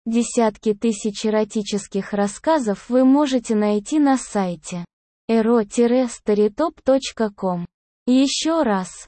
Десятки тысяч эротических рассказов вы можете найти на сайте ero-storytop.com. Еще раз,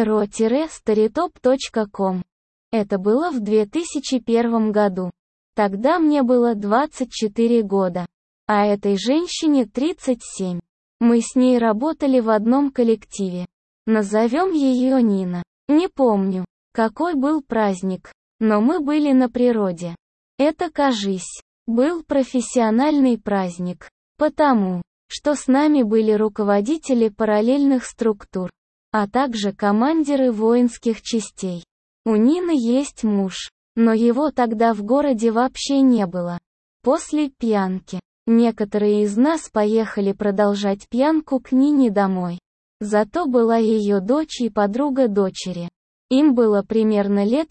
ero-storytop.com. Это было в 2001 году. Тогда мне было 24 года, а этой женщине 37. Мы с ней работали в одном коллективе. Назовем ее Нина. Не помню, какой был праздник, но мы были на природе. Это, кажись, был профессиональный праздник, потому что с нами были руководители параллельных структур, а также командиры воинских частей. У Нины есть муж, но его тогда в городе вообще не было. После пьянки некоторые из нас поехали продолжать пьянку к Нине домой. Зато была ее дочь и подруга дочери. Им было примерно лет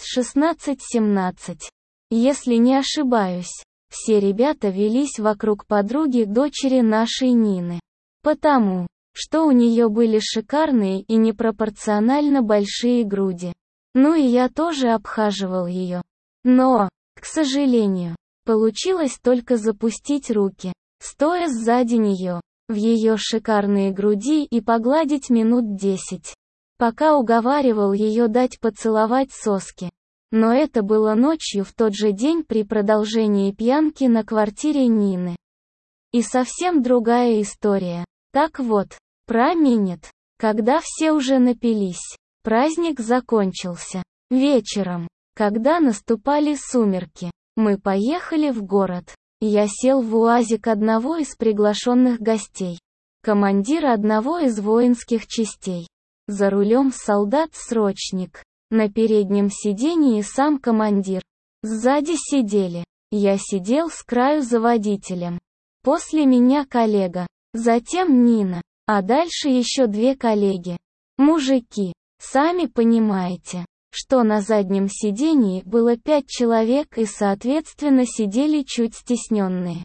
16-17. Если не ошибаюсь, все ребята велись вокруг подруги дочери нашей Нины. Потому что у нее были шикарные и непропорционально большие груди. Ну и я тоже обхаживал ее. Но, к сожалению, получилось только запустить руки, стоя сзади нее, в ее шикарные груди и погладить минут 10. Пока уговаривал ее дать поцеловать соски. Но это было ночью в тот же день при продолжении пьянки на квартире Нины. И совсем другая история. Так вот, про минет. Когда все уже напились, праздник закончился. Вечером, когда наступали сумерки, мы поехали в город. Я сел в УАЗик одного из приглашенных гостей, командира одного из воинских частей. За рулем солдат-срочник. На переднем сидении сам командир. Сзади сидели. Я сидел с краю за водителем. После меня коллега. Затем Нина. А дальше еще две коллеги. Мужики. Сами понимаете, что на заднем сидении было 5 человек и соответственно сидели чуть стесненные.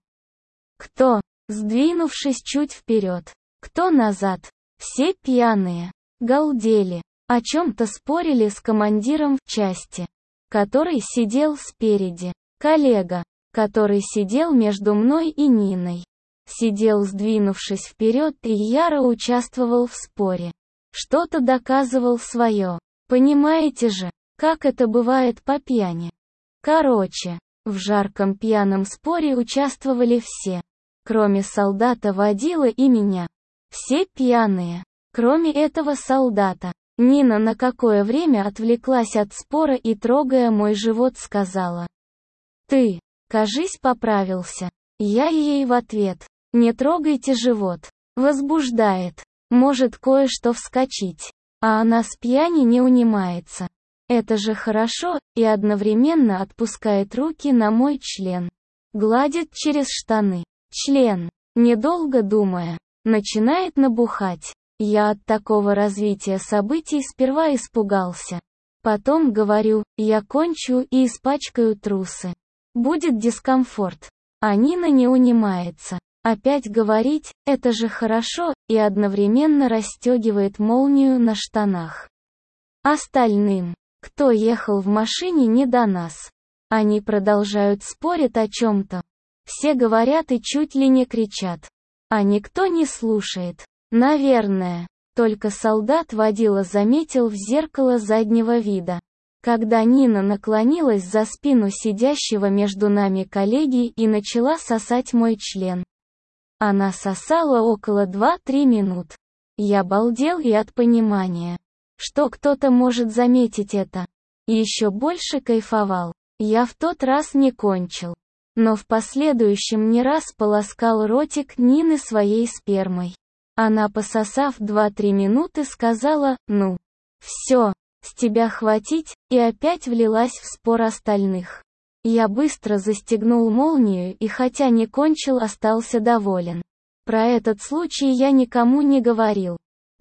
Кто, сдвинувшись чуть вперед, кто назад. Все пьяные. Галдели. О чем-то спорили с командиром в части, который сидел спереди. Коллега, который сидел между мной и Ниной, сидел сдвинувшись вперед и яро участвовал в споре. Что-то доказывал свое. Понимаете же, как это бывает по пьяни. Короче, в жарком пьяном споре участвовали все, кроме солдата-водила и меня. Все пьяные, кроме этого солдата. Нина на какое время отвлеклась от спора и, трогая мой живот, сказала: «Ты, кажись, поправился». Я ей в ответ: «Не трогайте живот. Возбуждает. Может кое-что вскочить». А она с пьяни не унимается. Это же хорошо, и одновременно отпускает руки на мой член. Гладит через штаны. Член, недолго думая, начинает набухать. Я от такого развития событий сперва испугался. Потом говорю: я кончу и испачкаю трусы. Будет дискомфорт. А Нина не унимается. Опять говорить: это же хорошо, и одновременно расстегивает молнию на штанах. Остальным, кто ехал в машине, не до нас. Они продолжают спорить о чем-то. Все говорят и чуть ли не кричат. А никто не слушает. Наверное, только солдат-водила заметил в зеркало заднего вида, когда Нина наклонилась за спину сидящего между нами коллеги и начала сосать мой член. Она сосала около 2-3 минут. Я балдел и от понимания, что кто-то может заметить это. И еще больше кайфовал. Я в тот раз не кончил, но в последующем не раз полоскал ротик Нины своей спермой. Она, пососав 2-3 минуты, сказала: «Ну, все, с тебя хватить», и опять влилась в спор остальных. Я быстро застегнул молнию и, хотя не кончил, остался доволен. Про этот случай я никому не говорил.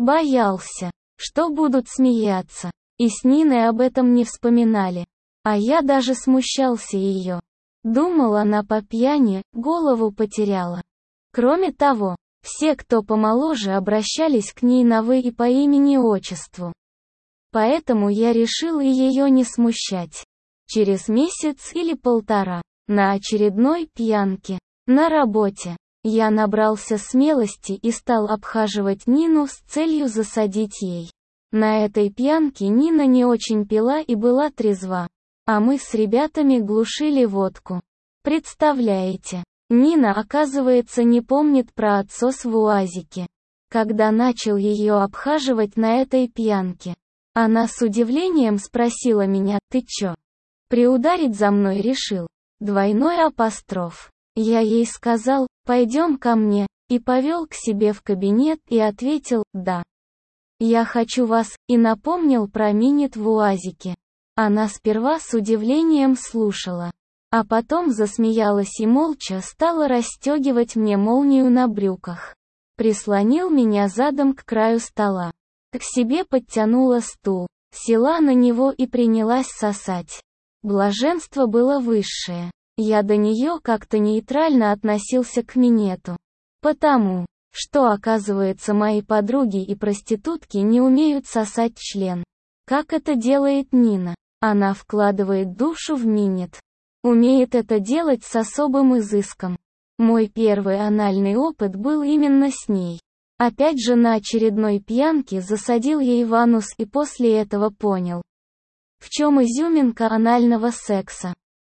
Боялся, что будут смеяться, и с Ниной об этом не вспоминали. А я даже смущался ее. Думал, она по пьяни голову потеряла. Кроме того, все, кто помоложе, обращались к ней на «вы» и по имени-отчеству. Поэтому я решил и ее не смущать. Через месяц или полтора На очередной пьянке. На работе. Я набрался смелости и стал обхаживать Нину с целью засадить ей. На этой пьянке Нина не очень пила и была трезва. А мы с ребятами глушили водку. Представляете? Нина, оказывается, не помнит про отсос в УАЗике. Когда начал ее обхаживать на этой пьянке. Она с удивлением спросила меня: «Ты чё? Приударить за мной решил?» Двойной апостроф. Я ей сказал: «Пойдем ко мне», и повел к себе в кабинет и ответил: «Да. Я хочу вас», и напомнил про минет в УАЗике. Она сперва с удивлением слушала, а потом засмеялась и молча стала расстегивать мне молнию на брюках. Прислонил меня задом к краю стола. К себе подтянула стул, села на него и принялась сосать. Блаженство было высшее. Я до нее как-то нейтрально относился к минету. Потому что, оказывается, мои подруги и проститутки не умеют сосать член. Как это делает Нина? Она вкладывает душу в минет. Умеет это делать с особым изыском. Мой первый анальный опыт был именно с ней. Опять же на очередной пьянке засадил ей в анус и после этого понял, в чем изюминка анального секса.